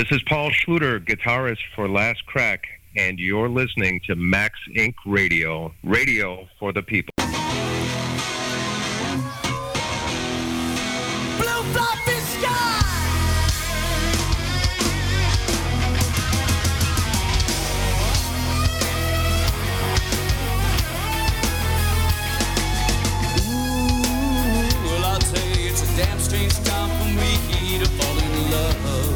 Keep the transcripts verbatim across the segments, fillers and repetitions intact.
This is Paul Schluter, guitarist for Last Crack, and you're listening to Max Incorporated. Radio, radio for the people. Blue fluffy sky. Ooh, well, I'll tell you, it's a damn strange time for me to fall in love.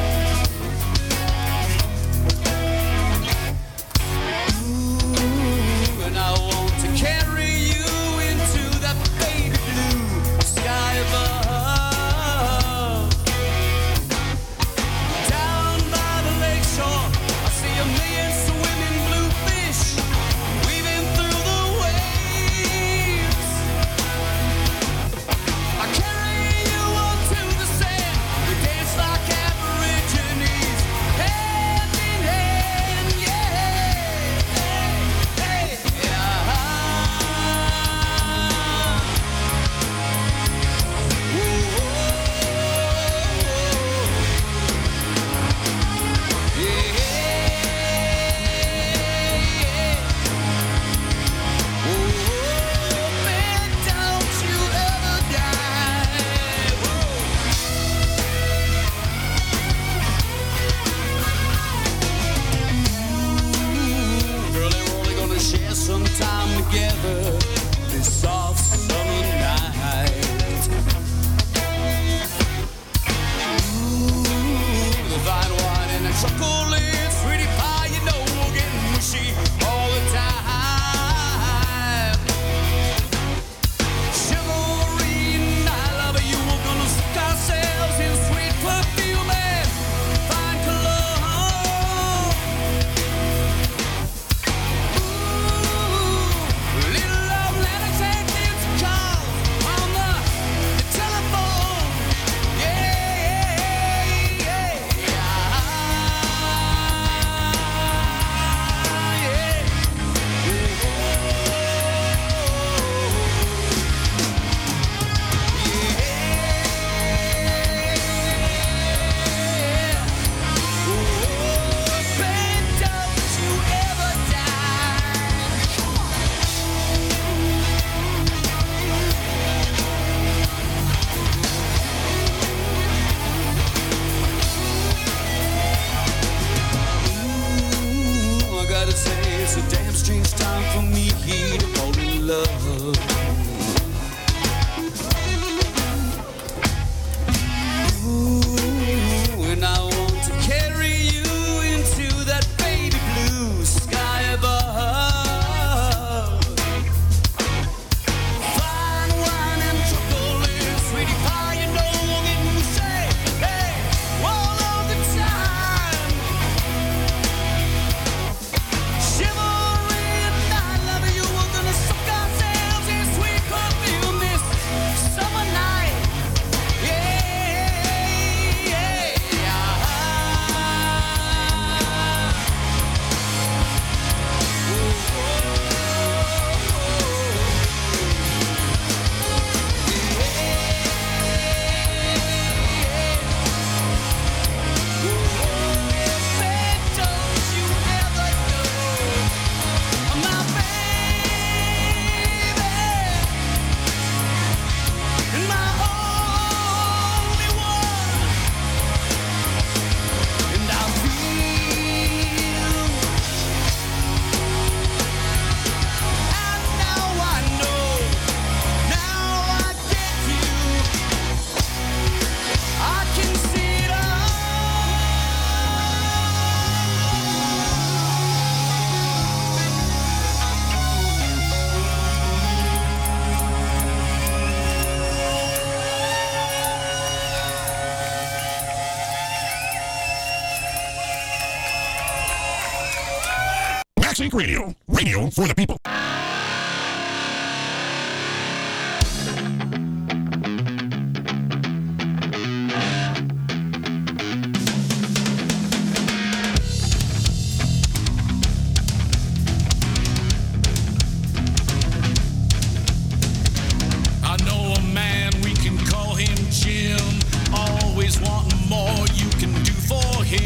Radio, radio for the people. I know a man, we can call him Jim. Always wanting more you can do for him.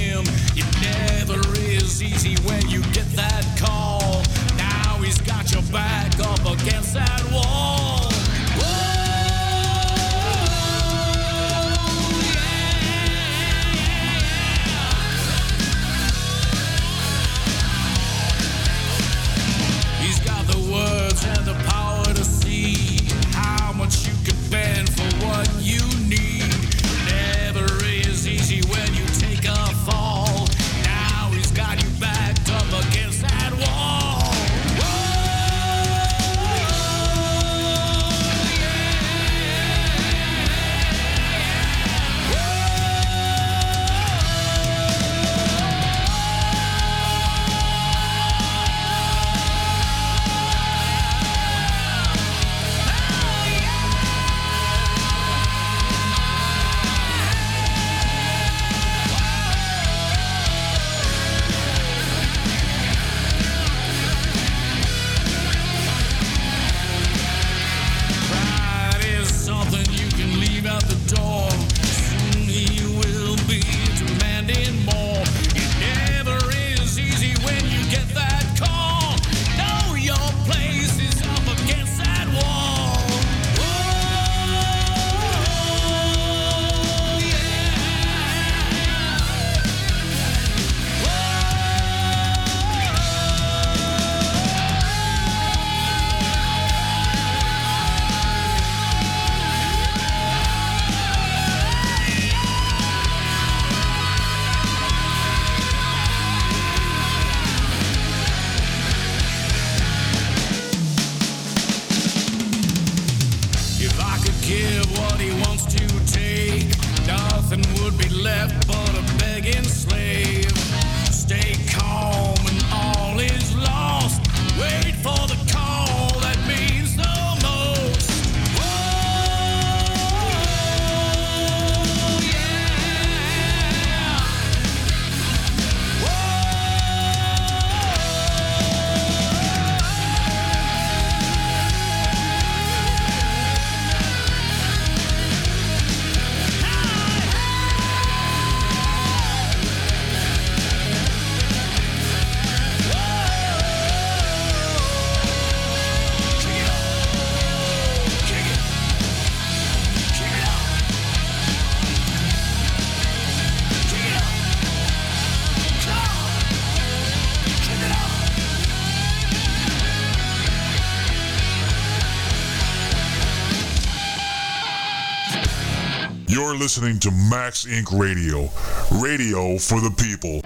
You're listening to Max Incorporated. Radio. Radio for the people.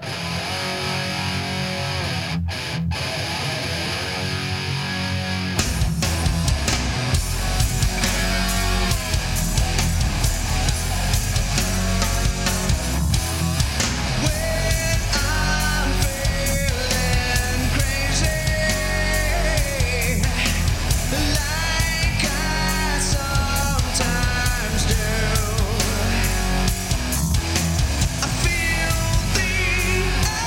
I feel the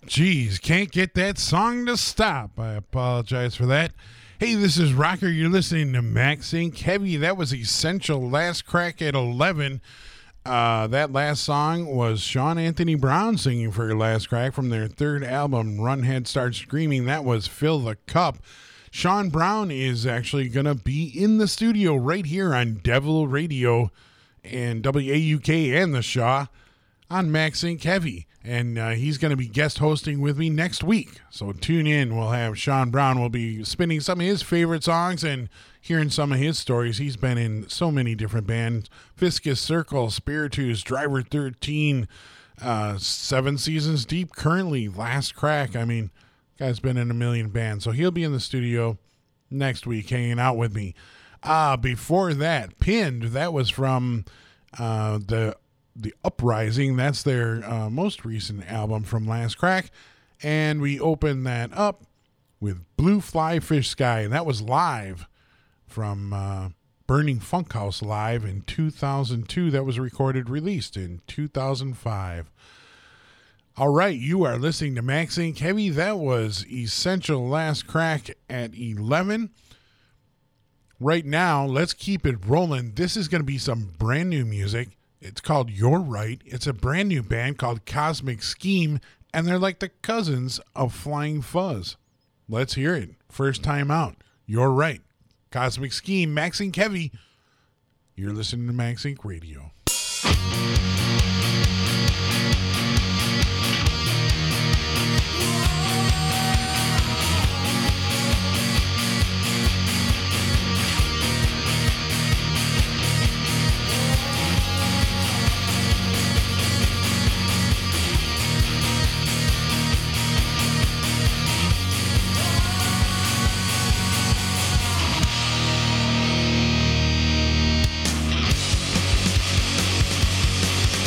Geez, can't get that song to stop. I apologize for that. Hey, this is Rocker. You're listening to Max Incorporated. Heavy, that was Essential. Last Crack at eleven. Uh, that last song was Sean Anthony Brown singing for your Last Crack from their third album, Run Head Start Screaming. That was Fill the Cup. Sean Brown is actually going to be in the studio right here on Devil Radio and W A U K and the Shaw on Max Incorporated. Heavy. And uh, he's going to be guest hosting with me next week. So tune in. We'll have Sean Brown. We'll be spinning some of his favorite songs and hearing some of his stories. He's been in so many different bands. Viscous Circle, Spiritus, Driver thirteen, uh, Seven Seasons Deep, currently Last Crack. I mean, guy's been in a million bands. So he'll be in the studio next week hanging out with me. Uh, before that, Pinned, that was from uh, the... The Uprising. That's their uh, most recent album from Last Crack. And we opened that up with Blue Fly Fish Sky. And that was live from uh, Burning Funkhouse Live in two thousand two. That was recorded, released in two thousand five. All right, you are listening to Max Incorporated. Heavy. That was Essential. Last Crack at eleven. Right now, let's keep it rolling. This is going to be some brand new music. It's called You're Right. It's a brand new band called Cosmic Scheme, and they're like the cousins of Flying Fuzz. Let's hear it. First time out. You're Right. Cosmic Scheme, Max Incorporated. Heavy. You're listening to Max Incorporated Radio. We'll be right back.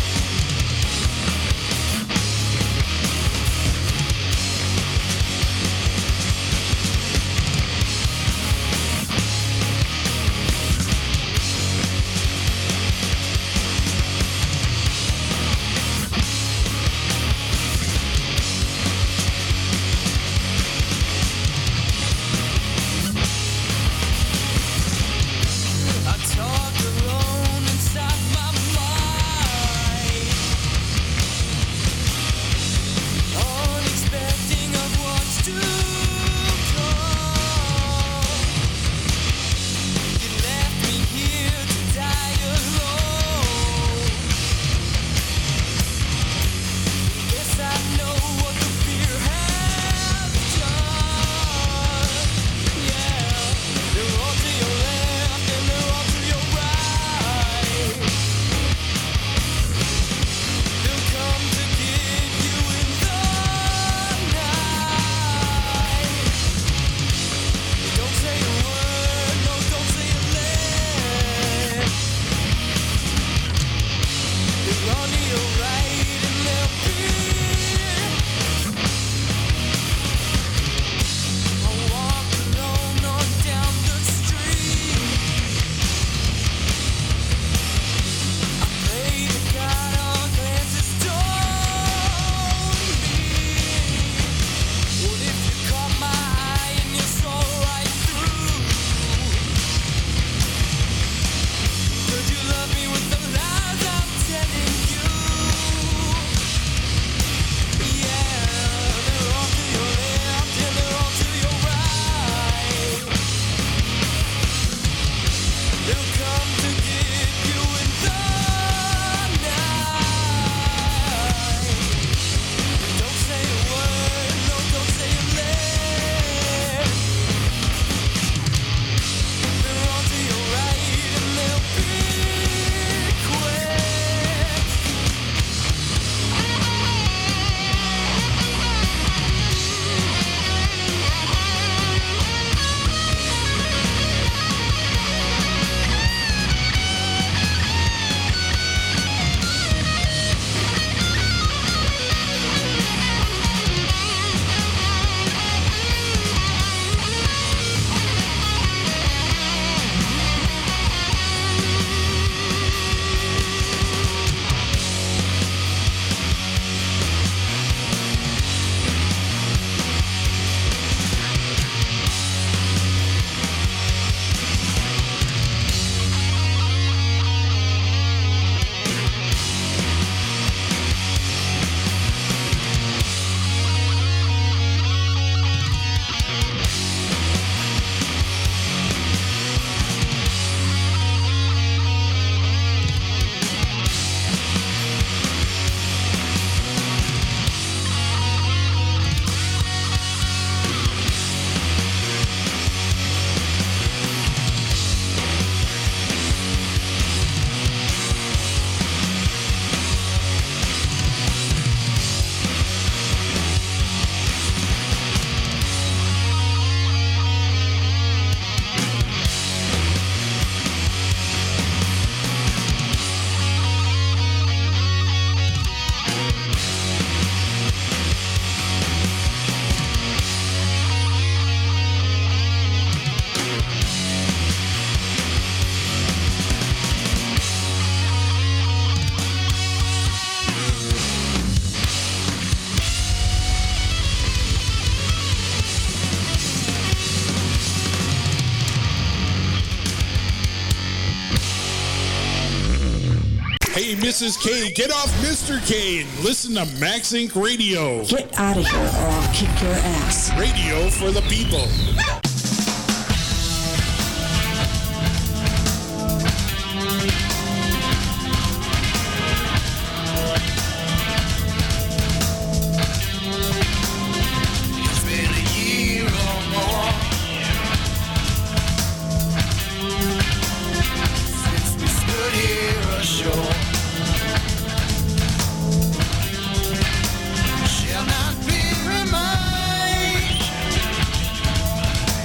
this is K. Get off Mister K and listen to Max Inc Radio. Get out of here or I'll kick your ass. Radio for the people. Shall not be reminded.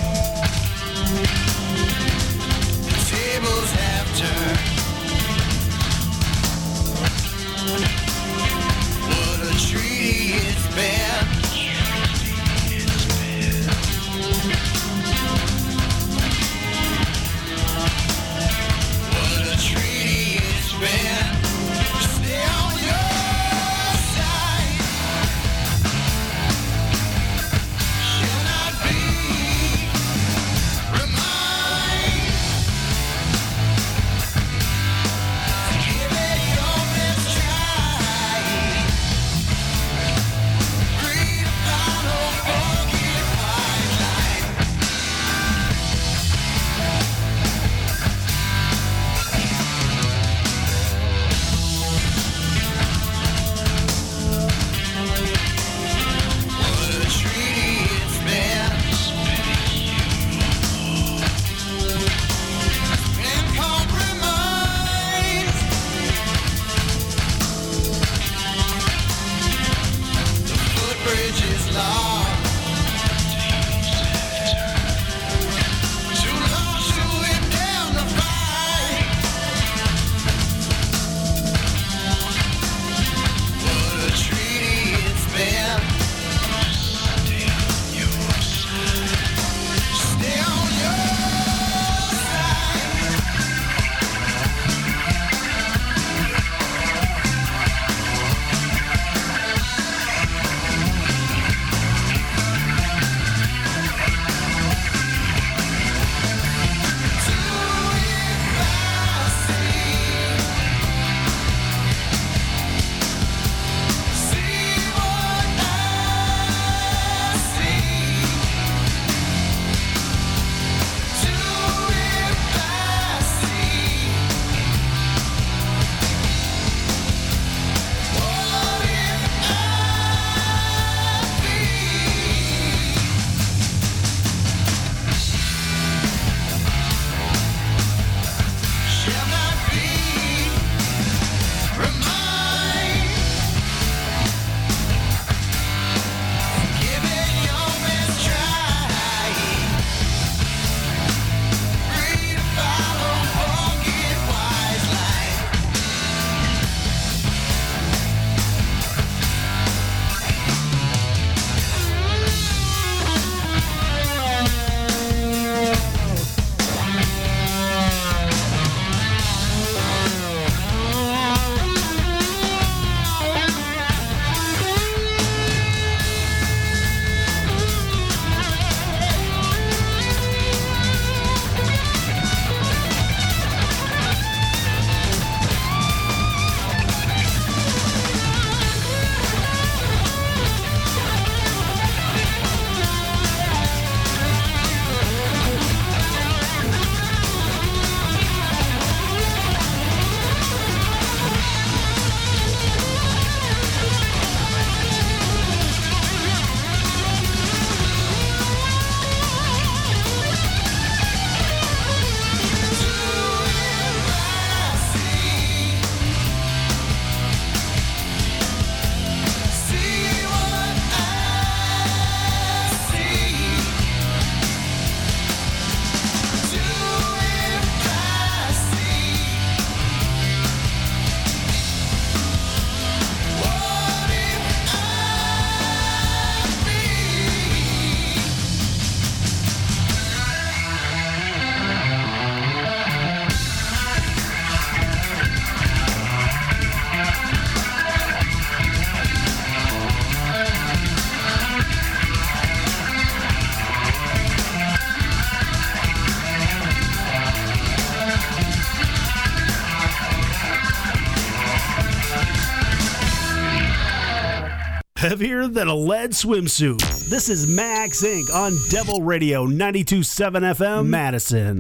Heavier than a lead swimsuit. This is Max Incorporated on Devil Radio ninety-two point seven F M, Madison.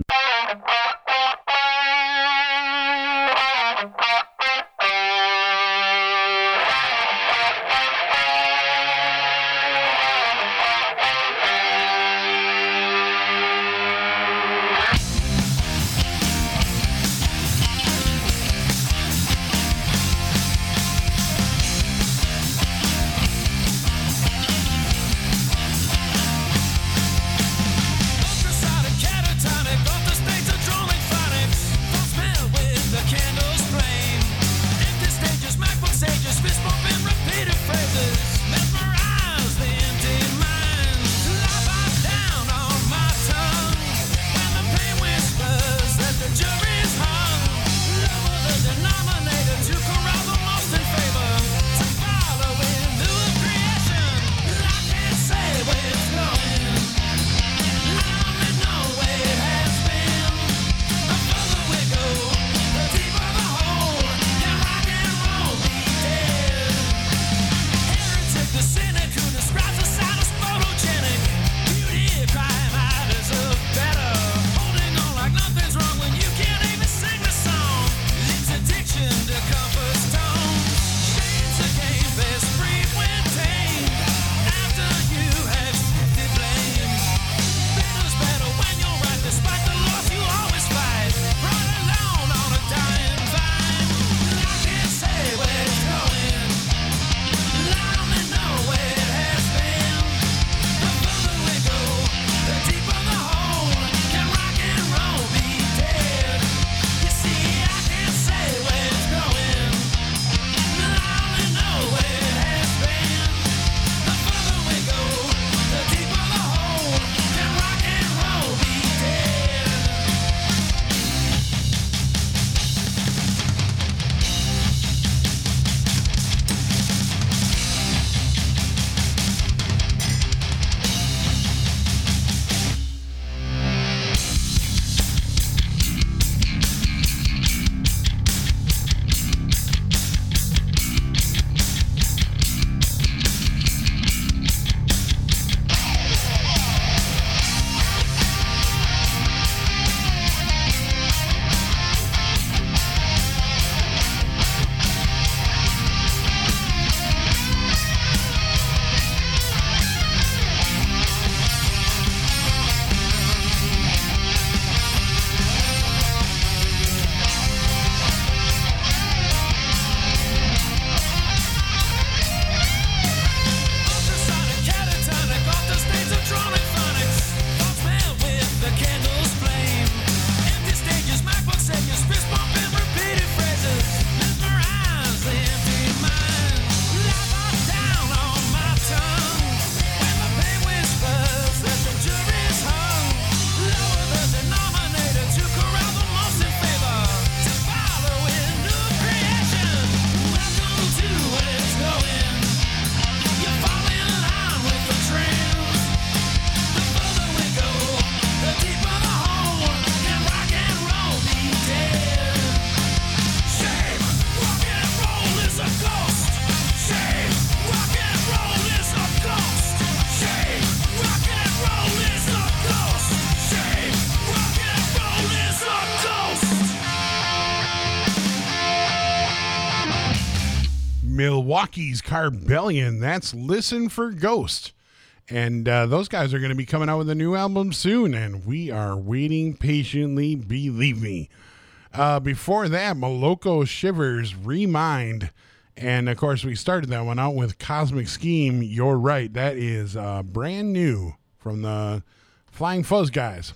Milwaukee's Carbellion. That's Listen for Ghost. And uh, those guys are going to be coming out with a new album soon, and we are waiting patiently, believe me. Uh, before that, Moloko Shivers, Remind. And, of course, we started that one out with Cosmic Scheme, You're Right. That is uh, brand new from the Flying Fuzz guys.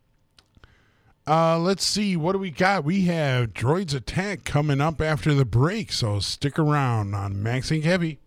Uh, let's see, what do we got? We have Droids Attack coming up after the break, so stick around on Max Inc Heavy.